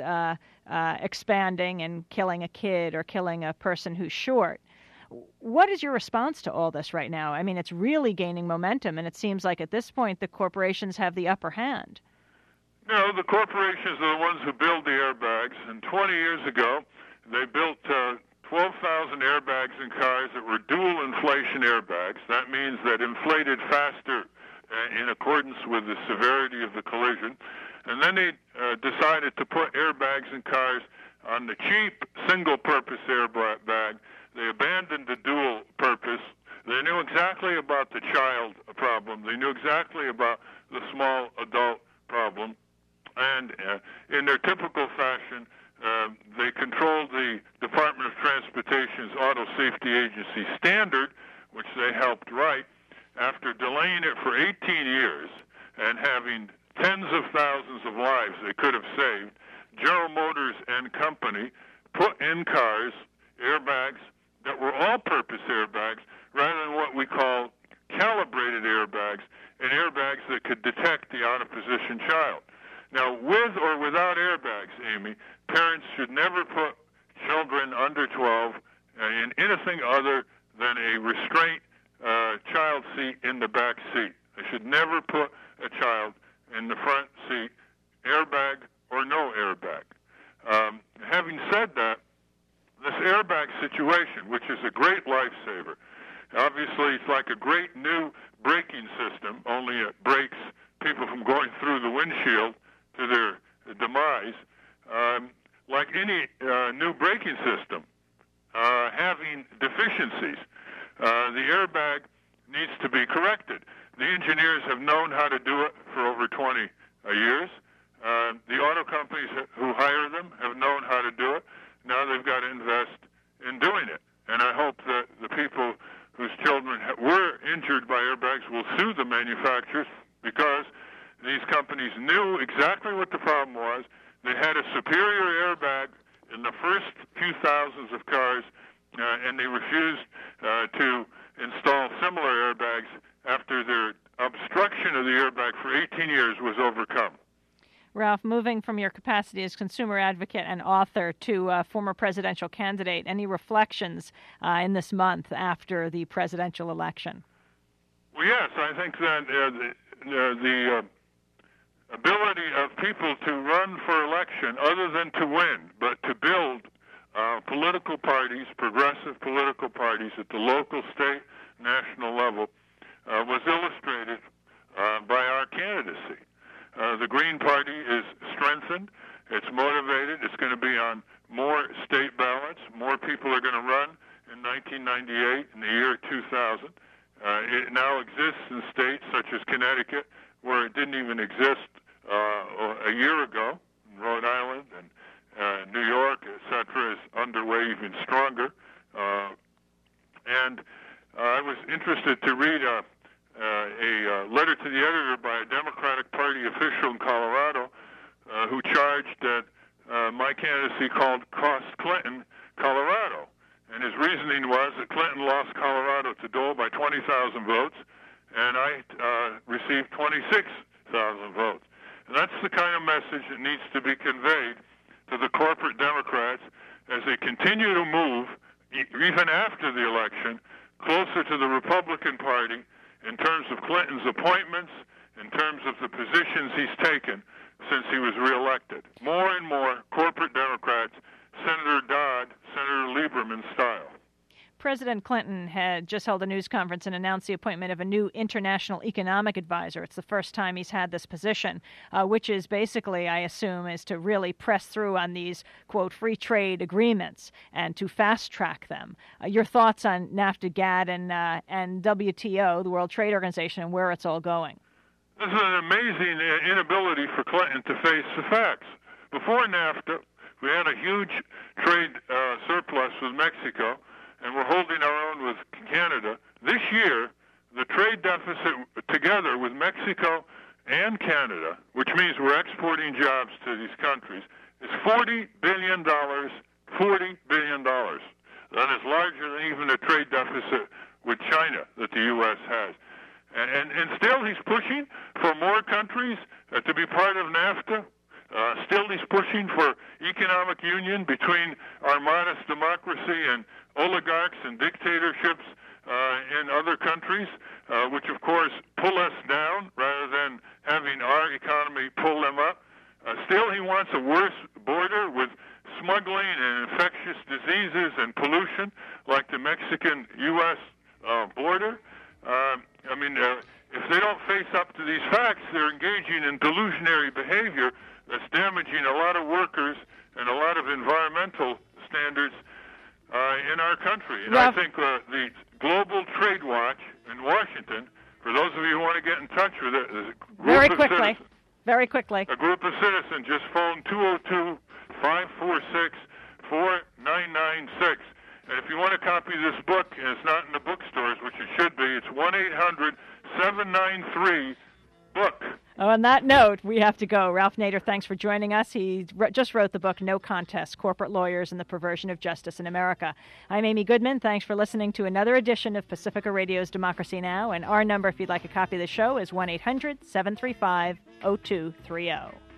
expanding and killing a kid or killing a person who's short. What is your response to all this right now? I mean, it's really gaining momentum, and it seems like at this point the corporations have the upper hand. No, the corporations are the ones who build the airbags, and 20 years ago they built 12,000 airbags in cars that were dual inflation airbags. That means that inflated faster in accordance with the severity of the collision. And then they decided to put airbags in cars on the cheap single-purpose airbag. They abandoned the dual purpose. They knew exactly about the child problem. They knew exactly about the small adult problem. And in their typical fashion, they controlled the Department of Transportation's Auto Safety Agency standard, which they helped write, after delaying it for 18 years and having tens of thousands of lives they could have saved. General Motors and Company put in cars airbags that were all-purpose airbags rather than what we call calibrated airbags, and airbags that could detect the out-of-position child. Now, with or without airbags, Amy, parents should never put children under 12 in anything other than a restraint child seat in the back seat. They should never put a child in the front seat, airbag or no airbag. Having said that, this airbag situation, which is a great lifesaver, obviously it's like a great new braking system, only it brakes people from going through the windshield to their demise. Like any new braking system, having deficiencies, the airbag needs to be corrected. The engineers have known how to do it for over 20 years. The auto companies who hire them have known how to do it. Now they've got to invest in doing it. And I hope that the people whose children were injured by airbags will sue the manufacturers, because these companies knew exactly what the problem was. They had a superior airbag in the first few thousands of cars, and they refused to install similar airbags after their obstruction of the airbag for 18 years was overcome. Ralph, moving from your capacity as consumer advocate and author to former presidential candidate, any reflections in this month after the presidential election? Well, yes, I think that the ability of people to run for election, other than to win, but to build political parties, progressive political parties at the local, state, national level, was illustrated by our candidacy. The Green Party is strengthened. It's motivated. It's going to be on more state ballots. More people are going to run in 1998, in the year 2000. It now exists in states such as Connecticut, where it didn't even exist a year ago. Rhode Island and New York, etc., is underway even stronger. And I was interested to read a letter to the editor by a Democratic Party official in Colorado who charged that my candidacy cost Clinton Colorado. And his reasoning was that Clinton lost Colorado to Dole by 20,000 votes, and I received 26,000 votes. And that's the kind of message that needs to be conveyed to the corporate Democrats as they continue to move, even after the election, closer to the Republican Party in terms of Clinton's appointments, in terms of the positions he's taken since he was reelected. More and more corporate Democrats, Senator Dodd, Senator Lieberman style. President Clinton had just held a news conference and announced the appointment of a new international economic advisor. It's the first time he's had this position, which is basically, I assume, is to really press through on these, quote, free trade agreements and to fast-track them. Your thoughts on NAFTA, GATT, and WTO, the World Trade Organization, and where it's all going? This is an amazing inability for Clinton to face the facts. Before NAFTA, we had a huge trade surplus with Mexico, and we're holding our own with Canada. This year, the trade deficit together with Mexico and Canada, which means we're exporting jobs to these countries, is $40 billion. $40 billion. That is larger than even the trade deficit with China that the U.S. has. And still he's pushing for more countries to be part of NAFTA. Still he's pushing for economic union between our modest democracy and oligarchs and dictatorships in other countries, which of course pull us down rather than having our economy pull them up. Still he wants a worse border with smuggling and infectious diseases and pollution like the Mexican-U.S. border. if they don't face up to these facts, they're engaging in delusionary behavior that's damaging a lot of workers and a lot of environmental standards in our country. And I think the Global Trade Watch in Washington, for those of you who want to get in touch with it, is a group of citizens. Very quickly. A group of citizens just phone 202-546-4996. And if you want a copy of this book, and it's not in the bookstores, which it should be, it's 1-800-793-BOOK. Oh, on that note, we have to go. Ralph Nader, thanks for joining us. He just wrote the book, No Contest, Corporate Lawyers and the Perversion of Justice in America. I'm Amy Goodman. Thanks for listening to another edition of Pacifica Radio's Democracy Now! And our number, if you'd like a copy of the show, is 1-800-735-0230.